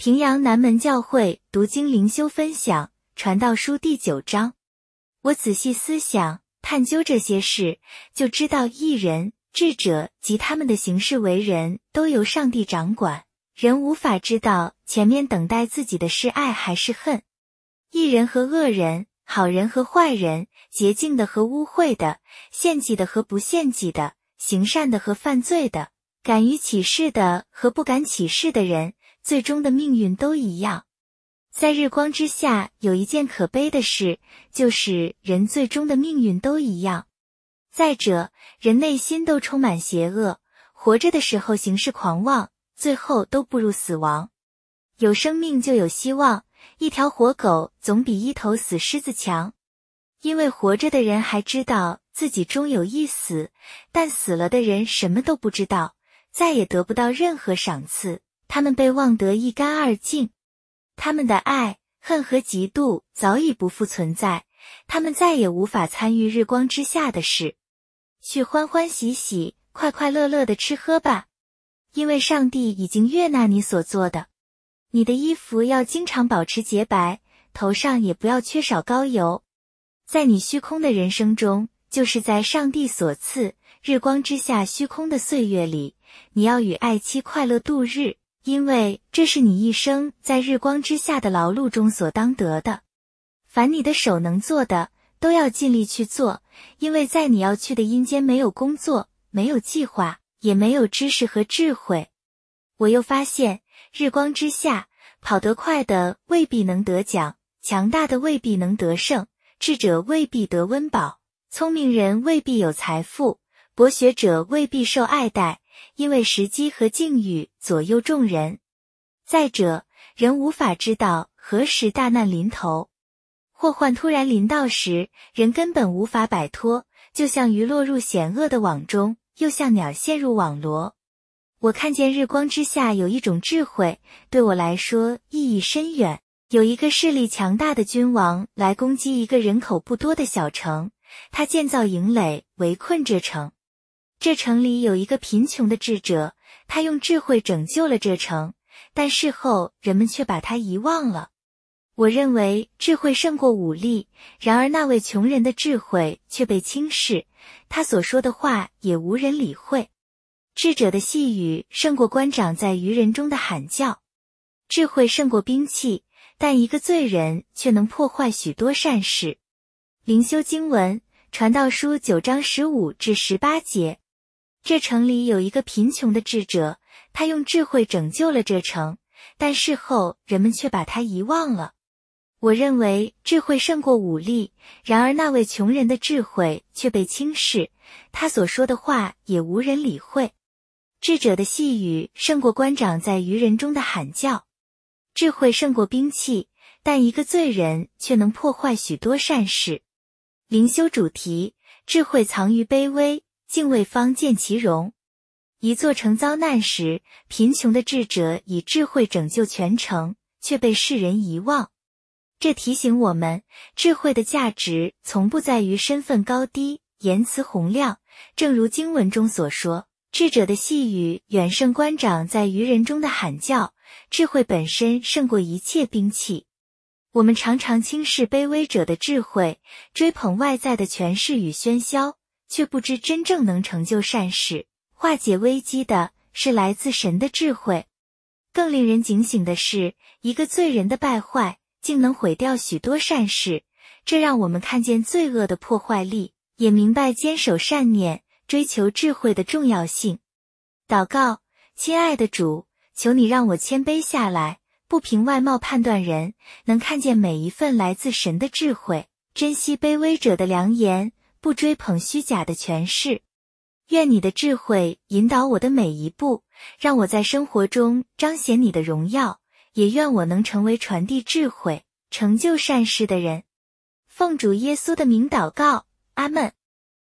平阳南门教会读经灵修分享传道书第9章。我仔细思想探究这些事，就知道义人、智者及他们的行事为人都由上帝掌管，人无法知道前面等待自己的是爱还是恨。义人和恶人，好人和坏人，洁净的和污秽的，献祭的和不献祭的，行善的和犯罪的，敢于起誓的和不敢起誓的人，最终的命运都一样。在日光之下有一件可悲的事，就是人最终的命运都一样。再者，人内心都充满邪恶，活着的时候行事狂妄，最后都步入死亡。有生命就有希望，一条活狗总比一头死狮子强。因为活着的人还知道自己终有一死，但死了的人什么都不知道，再也得不到任何赏赐，他们被忘得一干二净。他们的爱、恨和嫉妒早已不复存在，他们再也无法参与日光之下的事。去欢欢喜喜、快快乐乐的吃喝吧，因为上帝已经悦纳你所做的。你的衣服要经常保持洁白，头上也不要缺少膏油。在你虚空的人生中，就是在上帝所赐日光之下虚空的岁月里，你要与爱妻快乐度日，因为这是你一生在日光之下的劳碌中所当得的。凡你的手能做的，都要尽力去做，因为在你要去的阴间没有工作，没有计划，也没有知识和智慧。我又发现，日光之下，跑得快的未必能得奖，强大的未必能得胜，智者未必得温饱，聪明人未必有财富，博学者未必受爱戴，因为时机和境遇左右众人。再者，人无法知道何时大难临头，祸患突然临到时，人根本无法摆脱，就像鱼落入险恶的网中，又像鸟陷入网罗。我看见日光之下有一种智慧，对我来说意义深远。有一个势力强大的君王来攻击一个人口不多的小城，他建造营垒围困这城。这城里有一个贫穷的智者，他用智慧拯救了这城，但事后人们却把他遗忘了。我认为智慧胜过武力，然而那位穷人的智慧却被轻视，他所说的话也无人理会。智者的细语胜过官长在愚人中的喊叫。智慧胜过兵器，但一个罪人却能破坏许多善事。灵修经文，传道书9章15至18节。这城里有一个贫穷的智者，他用智慧拯救了这城，但事后人们却把他遗忘了。我认为智慧胜过武力，然而那位穷人的智慧却被轻视，他所说的话也无人理会。智者的细语胜过官长在愚人中的喊叫。智慧胜过兵器，但一个罪人却能破坏许多善事。灵修主题：智慧藏于卑微，敬畏方见其荣。一座城遭难时，贫穷的智者以智慧拯救全城，却被世人遗忘。这提醒我们，智慧的价值从不在于身份高低、言辞洪亮，正如经文中所说，智者的细语远胜官长在愚人中的喊叫，智慧本身胜过一切兵器。我们常常轻视卑微者的智慧，追捧外在的权势与喧嚣，却不知真正能成就善事、化解危机的是来自神的智慧。更令人警醒的是，一个罪人的败坏竟能毁掉许多善事，这让我们看见罪恶的破坏力，也明白坚守善念、追求智慧的重要性。祷告：亲爱的主，求你让我谦卑下来，不凭外貌判断人，能看见每一份来自神的智慧，珍惜卑微者的良言，不追捧虚假的权势。愿你的智慧引导我的每一步，让我在生活中彰显你的荣耀，也愿我能成为传递智慧、成就善事的人。奉主耶稣的名祷告，阿们。